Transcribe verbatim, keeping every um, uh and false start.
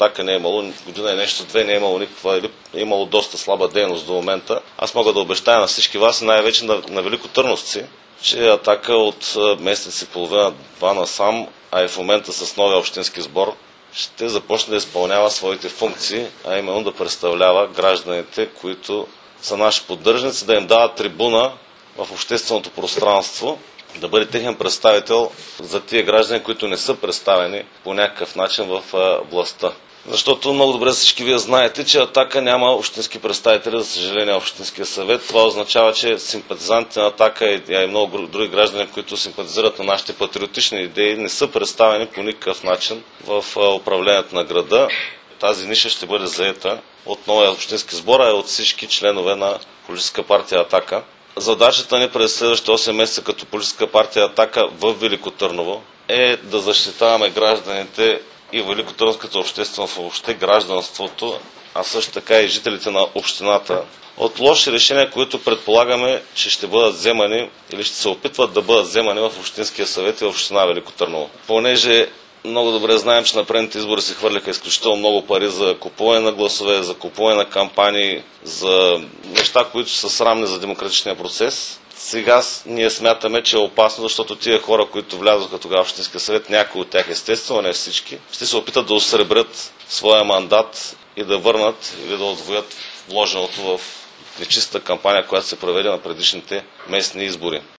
Атака не е имало, година и нещо, две не е имало никаква, или е имало доста слаба дейност до момента. Аз мога да обещая на всички вас и най-вече на, на великотърновци, че Атака от месец и половина, два насам, а и в момента с новия общински сбор, ще започне да изпълнява своите функции, а именно да представлява гражданите, които са наши поддръжници, да им дават трибуна в общественото пространство, да бъде техен представител за тия граждани, които не са представени по някакъв начин в властта. Защото много добре всички вие знаете, че Атака няма общински представители, за съжаление, Общинския съвет. Това означава, че симпатизантите на Атака и много други граждани, които симпатизират на нашите патриотични идеи, не са представени по никакъв начин в управлението на града. Тази ниша ще бъде заета от новия общински сбор, а и от всички членове на Политическа партия Атака. Задачата ни през следващите осем месеца като Политическа партия Атака в Велико Търново е да защитаваме гражданите и великотърновската общественост, въобще гражданството, а също така и жителите на общината от лоши решения, които предполагаме, че ще бъдат вземани или ще се опитват да бъдат вземани в Общинския съвет и в община Велико Търново. Понеже много добре знаем, че на предните избори се хвърляха изключително много пари за купуване на гласове, за купуване на кампании, за неща, които са срамни за демократичния процес. Сега ние смятаме, че е опасно, защото тия хора, които влязоха тогава в Общинския съвет, някои от тях естествено, не всички, ще се опитат да осребрят своя мандат и да върнат или да отвоят вложеното в нечиста кампания, която се проведе на предишните местни избори.